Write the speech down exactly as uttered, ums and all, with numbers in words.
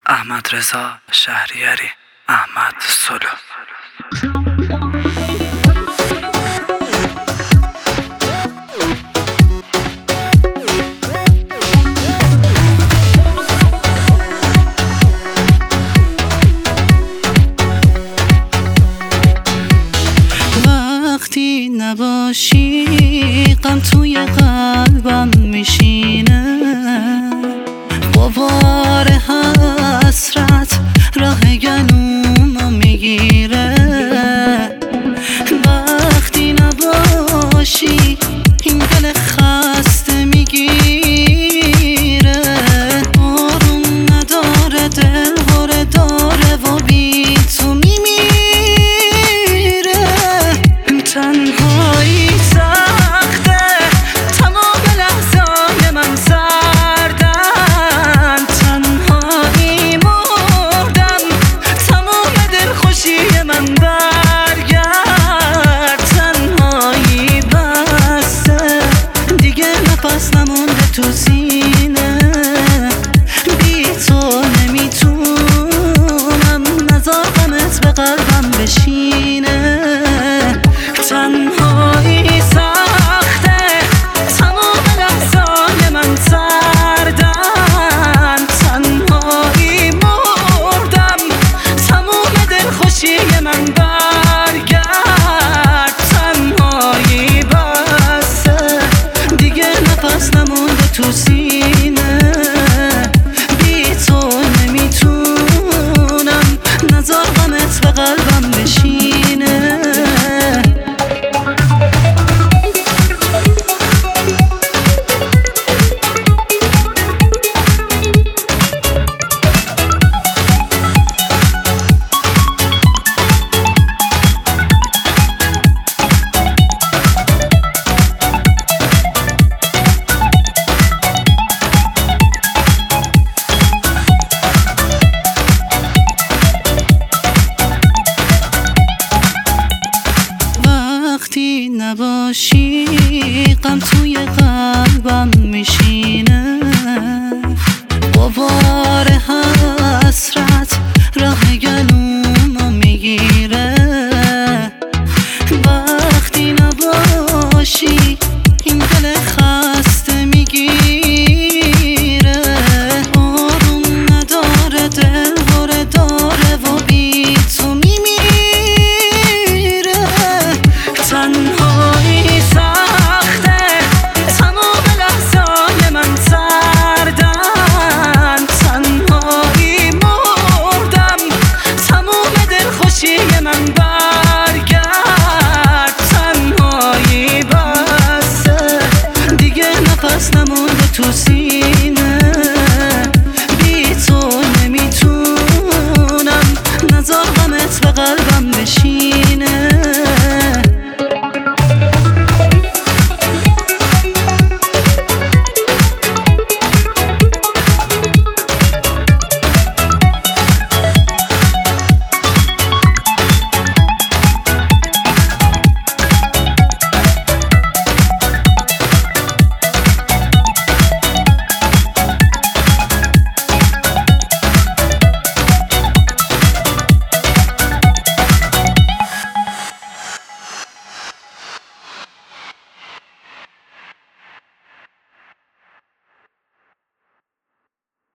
احمد رضا شهریاری، احمد سلو. وقتی نباشی غم توی قلبم میشینه، غبار حسرت راه گلومو میگیره. وقتی نباشی این دل خسته میگیره، آروم نداره، دل هره داره و بی تو میمیره. تنهایی سخته، تمام لحظای من سردن، تنهایی مردم، تمام دلخوشی من برگرد. تنهایی بسته دیگه، نفس نمونده تو سینه، بی تو نمیتونم، نذار غمت به قلبم بشینه. تنهایی سخته، تمام لحظای من سردن، تنهایی مردم، تمام دلخوشی من برگرد. تنهایی بسته دیگه، نفس نمونده تو سینه، بی تو نمیتونم، نذار غمت به قلبم بشینه. وقتی نباشی غم تو